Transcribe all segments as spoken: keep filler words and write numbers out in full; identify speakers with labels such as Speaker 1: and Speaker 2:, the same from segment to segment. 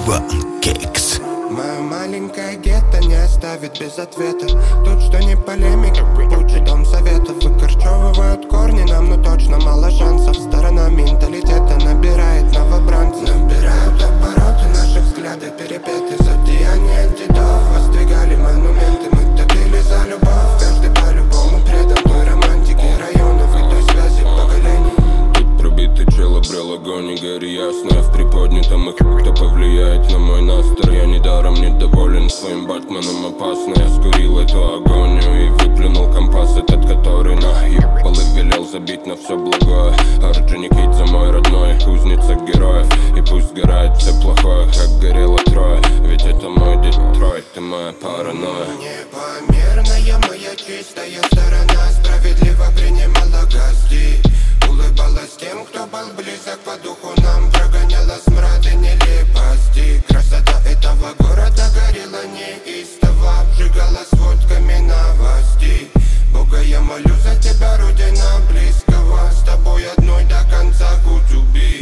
Speaker 1: One-Kicks.
Speaker 2: Мое маленькое гетто не оставит без ответа. Тут что не полемика, путь дом советов. Выкорчевывают корни нам, но точно мало шансов. Сторона менталитета набирает новобранцев. Набирают обороты, наши взгляды перепеты. За деяния дедов воздвигали монументы. Мы топили за любовь, каждый по-любому предан той романтике районов и той связи поколений.
Speaker 3: Тут пробитый чел обрел огонь и гори ясно. В приподнятом их, кто повлияет на мой настрой. Я недаром недоволен своим Батманом, опасно. Я скурил эту агонию и выплюнул компас этот, который наебал и велел забить на все благое. Орджоникидзе мой родной, кузница героев. И пусть сгорает все плохое, как горело трое. Ведь это мой Детройт, ты моя паранойя.
Speaker 2: Непомерная моя чистая сторона справедливо принимала гостей. Улыбалась тем, кто был близок по духу нам. Прогоняла смрад и нелепости. Красота этого города горела неистово. Обжигала сводками новостей. Бога, я молю за тебя, родина близкого. С тобой одной до конца кутюби.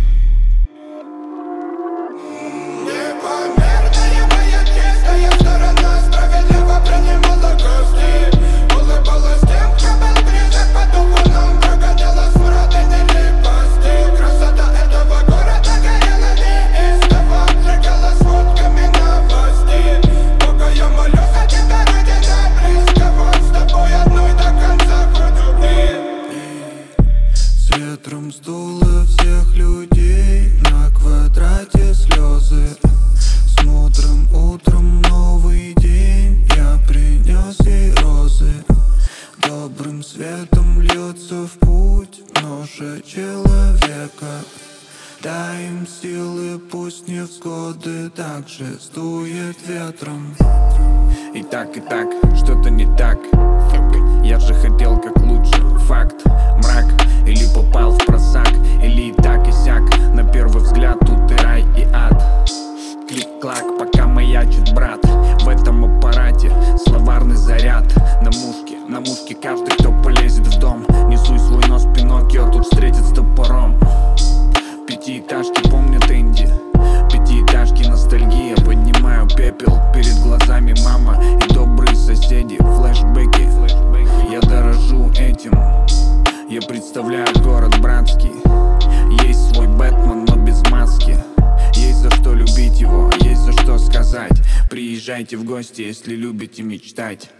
Speaker 2: Непомерная моя чистая сторона справедливо принимала гостей. Улыбалась тем, кто был близок по духу нам. Прогоняла смрад и нелепости. Красота этого города горела неистово. Обжигала сводками новостей. Бога, я молю за тебя, родина близкого. С тобой одной до конца кутюби.
Speaker 4: С ветром сдуло всех людей. На квадрате слезы. С мудрым утром новый день. Я принес ей розы. Добрым светом льется в путь ноша человека. Дай им силы, пусть невзгоды также сдует ветром. И так, и так, что-то не так. Я же хотел как лучше. Факт, мрак. Или попал в просак, или и так и сяк. На первый взгляд тут и рай, и ад. Клик-клак, пока маячит брат. В этом аппарате словарный заряд. На мушке, на мушке каждый, кто полезет в дом. Несуй свой нос, Пиноккио тут встретит с топором. Пятиэтажки помнят Энди. Пятиэтажки ностальгия. Поднимаю пепел, перед глазами мама и добрые соседи. Флэшбэки, я дорожу этим. Я представляю город братский. Есть свой Бэтмен, но без маски. Есть за что любить его, есть за что сказать. Приезжайте в гости, если любите мечтать.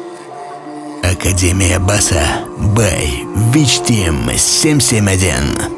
Speaker 1: Академия Баса by Вич Тим семь семь один.